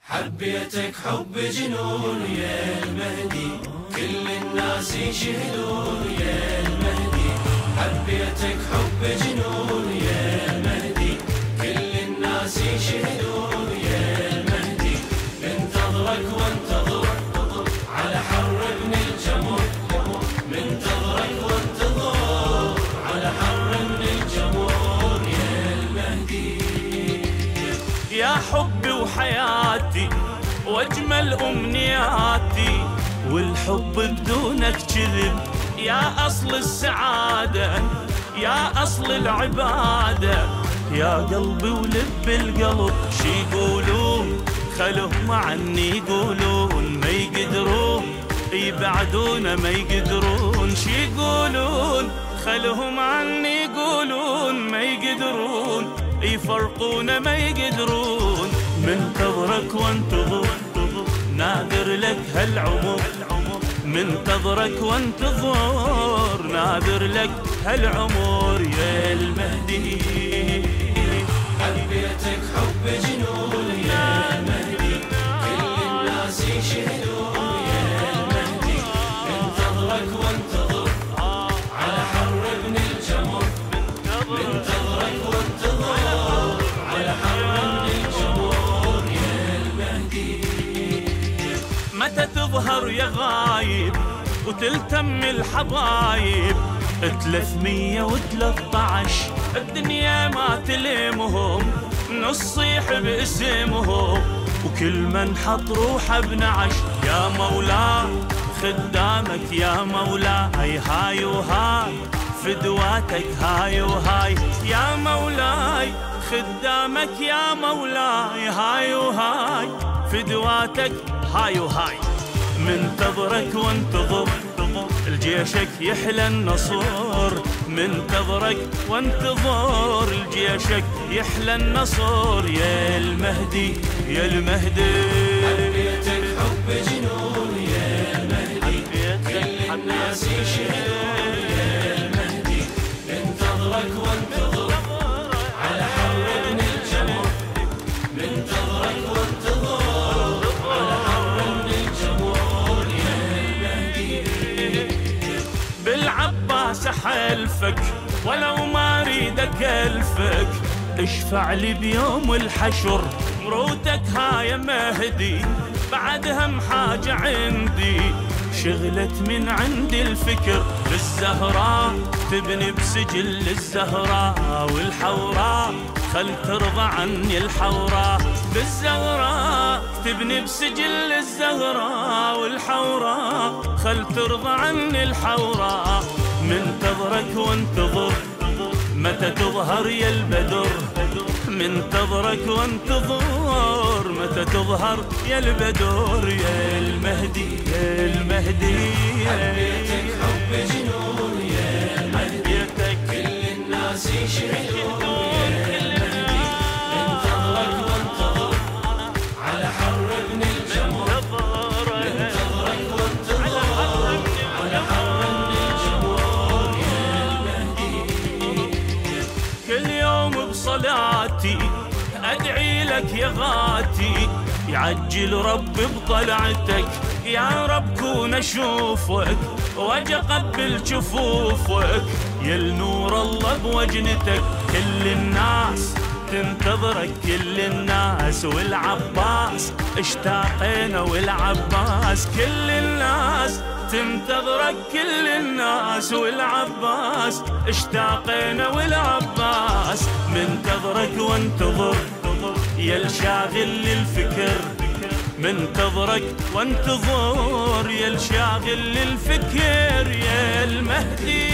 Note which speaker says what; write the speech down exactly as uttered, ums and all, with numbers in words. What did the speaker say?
Speaker 1: حبيتك حب جنون يا المهدي، كل الناس يشهدون يا المهدي. حبيتك حب جنون يا المهدي، كل الناس يشهدون يا المهدي. منتظرك وانتظر على حر ابن الجمر، منتظرك وانتظر على حر ابن الجمر يا المهدي.
Speaker 2: يا حبي وحياتي واجمل امنياتي، والحب بدونك كذب يا اصل السعاده، يا اصل العباده، يا قلبي ولب القلب. شي يقولون خلهم عني يقولون، ما يقدرون يبعدونا ما يقدرون. شي يقولون خلهم عني يقولون، ما يقدرون يفرقونا ما يقدرون. منتظرك وانتظر ناذر لك هالعمر، منتظرك وانتظر ناذر لك هالعمر يا المهدي.
Speaker 1: حبيتك حب جنون يا المهدي، كل الناس يشهدون يا المهدي. منتظرك وانتظر على حر ابن الجمر، منتظرك وانتظر على حر ابن الجمر يا المهدي.
Speaker 2: متى تظهر يا غايب وتلتم الحبايب؟ ثلاثمية وثلاثة عشر الدنيا ما تلمهم، نصيح باسمهم وكل من حط روحه بنعش. يا مولاي خدامك يا مولاي، هاي وهاي فدواتك هاي وهاي. يا مولاي خدامك يا مولاي، هاي وهاي فدواتك هاي وهاي. منتظرك وانتظر الجيشك يحلى النصر، منتظرك وانتظر الجيشك يحلى النصر يا المهدي يا المهدي.
Speaker 1: حبيتك حب جنون يا المهدي، كل الناس يشهدون يا المهدي. منتظرك وانتظر على حر ابن الجمر، منتظرك وانتظر على حر ابن الجمر يا المهدي.
Speaker 2: بالعباس حلفك ولو ما اريدك الفك، اشفع لي بيوم الحشر مروتك هاي مهدي. بعدها حاجة عندي شغلت من عندي الفكر، بالزهراء تبني بسجل الزهراء والحوراء، خل ترضى عني الحوراء. بالزهراء تبني بسجل الزهراء والحوراء، خل ترضى عني الحوراء. منتظرك وانتظر متى تظهر يا البدر، منتظرك وانتظر متى تظهر يا البدر يا المهدي يا المهدي.
Speaker 1: حبيتك حب جنون يا المهدي، كل الناس يشهدون يا المهدي. منتظرك وانتظر على حر ابن الجمر، منتظرك وانتظر على حر ابن الجمر يا المهدي.
Speaker 2: كل يوم بصلاتي أدعي لك يا غاتي، يعجل رب بطلعتك يا رب كون أشوفك واجي أقبل جفوفك يا النور الله بوجنتك. كل الناس تنتظرك كل الناس، والعباس اشتاقنا والعباس. كل الناس تنتظرك كل الناس، والعباس اشتاقنا والعباس. منتظرك وانتظر يا الشاغل للفكر، منتظرك وانتظر يا الشاغل للفكر يا المهدي.